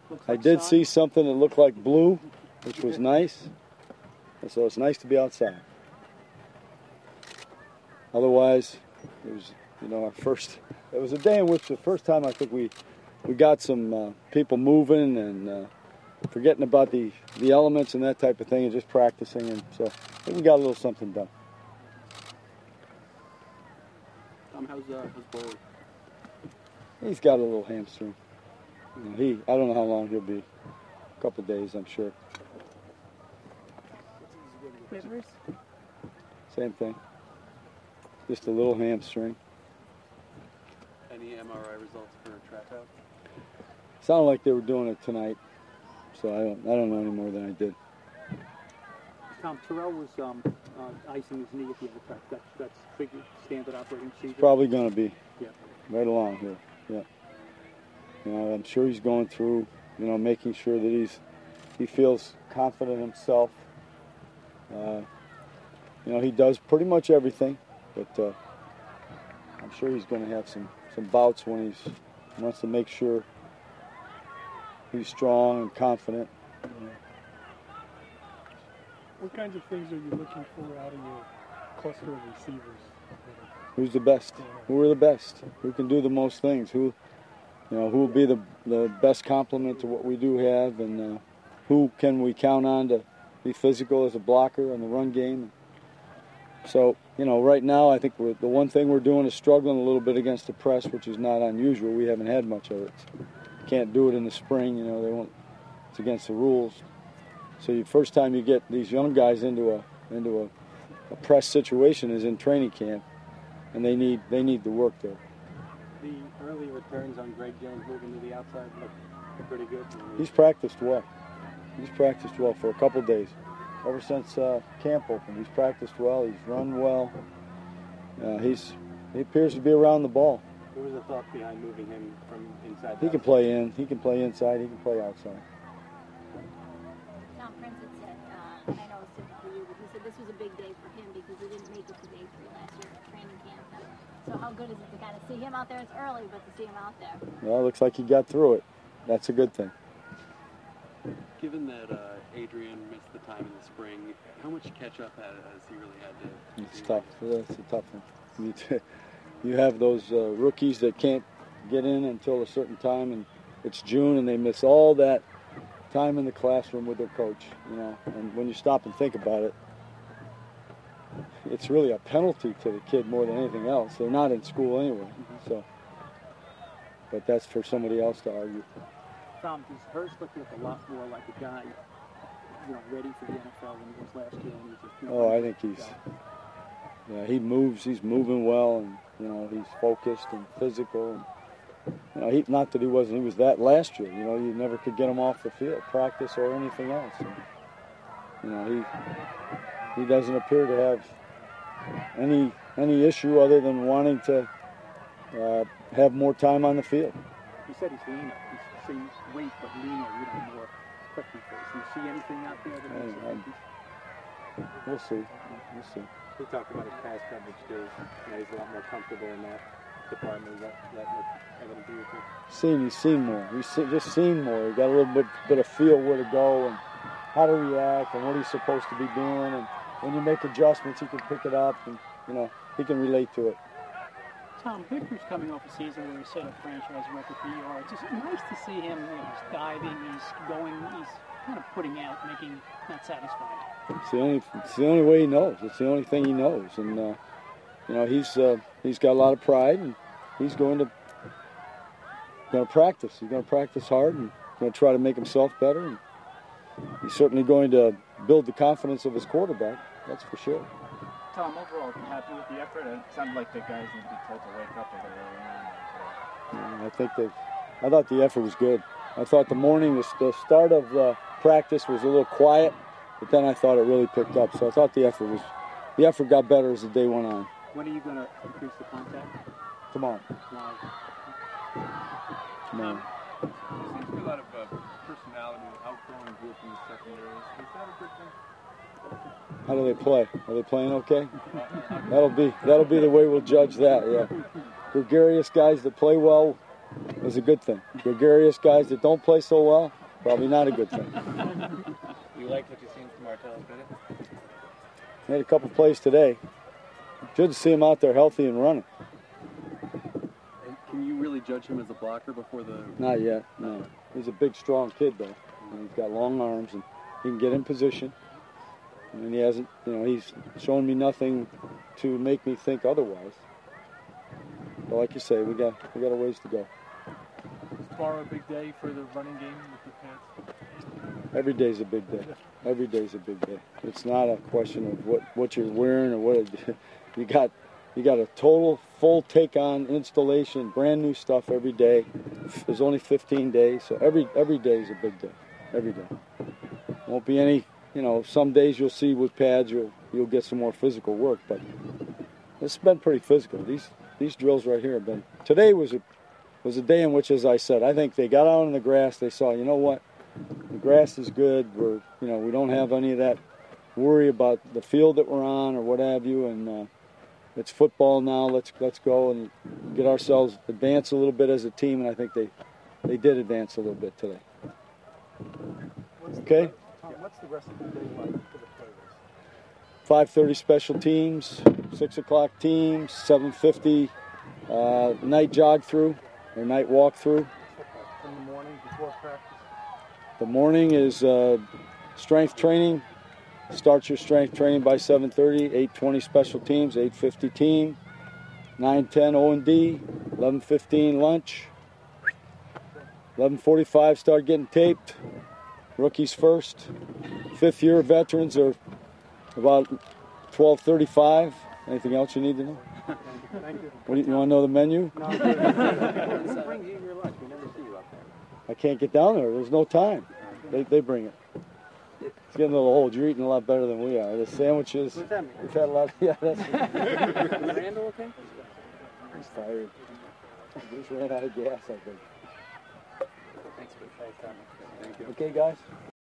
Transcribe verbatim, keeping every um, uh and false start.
Looks I like did sun. see something that looked like blue, which was nice. And so it's nice to be outside. Otherwise, it was, you know, our first, it was a day in which the first time I think we, we got some uh, people moving and uh, forgetting about the, the elements and that type of thing and just practicing. And so I think we got a little something done. Tom, how's, uh, how's Bowley? He's got a little hamstring. You know, he, I don't know how long he'll be. A couple of days, I'm sure. Rivers? Same thing. Just a little hamstring. Any M R I results for Trato? Sounded like they were doing it tonight, so I don't, I don't know any more than I did. Tom, Terrell was um, uh, icing his knee at the end of practice. That, that's figure, standard operating procedure? Probably going to be. Yeah. Right along here, yeah. You know, I'm sure he's going through, you know, making sure that he's, he feels confident himself. Uh, you know, he does pretty much everything, but uh, I'm sure he's going to have some, some bouts when he's, he wants to make sure he's strong and confident. What kinds of things are you looking for out of your cluster of receivers? Who's the best? Who are the best? Who can do the most things? Who, you know, who will be the, the best complement to what we do have, and uh, who can we count on to be physical as a blocker in the run game? So, you know, right now I think we're, the one thing we're doing is struggling a little bit against the press, which is not unusual. We haven't had much of it. Can't do it in the spring, you know, they won't, it's against the rules. So the first time you get these young guys into a into a, a press situation is in training camp, and they need they need the work there. The early returns on Greg Jones moving to the outside look pretty good. He's practiced well. He's practiced well for a couple days. Ever since uh, camp opened, he's practiced well. He's run well. Uh, he's he appears to be around the ball. What was the thought behind moving him from inside? He can play in. He can play inside. He can play outside. Tom Prince had said, uh, and I know it's different for you, but he said this was a big day for him because he didn't make it to day three last year at training camp. So how good is it to kind of see him out there? It's early, but to see him out there. Well, it looks like he got through it. That's a good thing. Given that uh, Adrian missed the time in the spring, how much catch-up has he really had to It's do? tough. It's a tough one. You, t- you have those uh, rookies that can't get in until a certain time, and it's June, and they miss all that time in the classroom with their coach. You know, and when you stop and think about it, it's really a penalty to the kid more than anything else. They're not in school anyway, so. But that's for somebody else to argue. Tom, does Hurst look like a lot more like a guy, you know, ready for the N F L than he was last year? When he was just, you know, Oh, I think he's, yeah, he moves, he's moving well, and, you know, he's focused and physical. And, you know, he, not that he wasn't, he was that last year, you know, you never could get him off the field, practice or anything else. And, you know, he, he doesn't appear to have any, any issue other than wanting to uh, have more time on the field. He said he's leaner. He's same weight but leaner, you know, more quickly face. Do you see anything out there that makes I- you think he's... We'll see, we'll see. He talked about his pass coverage too. You know, he's a lot more comfortable in that department. Is that, that look able to do with it? Seen, he's seen more. He's se- just seen more. He got a little bit, bit of feel where to go and how to react and what he's supposed to be doing. And when you make adjustments, he can pick it up and, you know, he can relate to it. Tom, Victor's coming off a season where he set a franchise record for yards. It's nice to see him, you know, he's diving, he's going, he's kind of putting out, making, not satisfied. It's the only, it's the only way he knows. It's the only thing he knows. And, uh, you know, he's uh, he's got a lot of pride, and he's going to going to practice. He's going to practice hard and going to try to make himself better. And he's certainly going to build the confidence of his quarterback. That's for sure. Tom, overall, happy with the effort? It sounded like the guys need to be told to wake up a little early on. Yeah, I think they. I thought the effort was good. I thought the morning, the, the start of the practice was a little quiet, but then I thought it really picked up. So I thought the effort was, the effort got better as the day went on. When are you going to increase the contact? Tomorrow. Tomorrow. Tomorrow. There seems to be a lot of uh, personality, outgoing group in the secondary. Is that a good thing? How do they play? Are they playing okay? That'll be that'll be the way we'll judge that. Yeah, gregarious guys that play well is a good thing. Gregarious guys that don't play so well, probably not a good thing. You like what you've seen from Martellus Bennett? Made a couple plays today. Good to see him out there healthy and running. And can you really judge him as a blocker before the... Not yet, no. He's a big, strong kid, though. And he's got long arms, and he can get in position. And he hasn't, you know, he's shown me nothing to make me think otherwise. But like you say, we got we got a ways to go. Is tomorrow a big day for the running game with the Pats? Every day's a big day. Every day's a big day. It's not a question of what, what you're wearing or what it, you got. You got a total full take-on installation, brand new stuff every day. There's only fifteen days, so every every day is a big day. Every day. Won't be any, you know. Some days you'll see with pads you'll you'll get some more physical work, but it's been pretty physical. These these drills right here have been. Today was a was a day in which, as I said, I think they got out on the grass. They saw, you know what, the grass is good. We're, you know, we don't have any of that worry about the field that we're on or what have you, and uh, it's football now. Let's let's go and get ourselves advance a little bit as a team, and I think they they did advance a little bit today. What's the Okay. re- Tom, what's the rest of the day like for the players? five thirty special teams, six o'clock teams, seven fifty uh, night jog through or night walk through. In the morning before practice? The morning is uh, strength training. Start your strength training by seven thirty, eight twenty special teams, eight fifty team, nine ten O and D, eleven fifteen lunch, eleven forty-five start getting taped, rookies first, fifth year veterans are about twelve thirty-five. Anything else you need to know? Thank you. What do you, you want to know the menu? No, what brings you your lunch? We never see you up there. I can't get down there. There's no time. They, they bring it. It's getting a little old. You're eating a lot better than we are. The sandwiches. What's that mean? We've had a lot. Yeah, that's. Is Randall okay? He's tired. He just ran out of gas, I think. Thanks for the time. Okay, guys?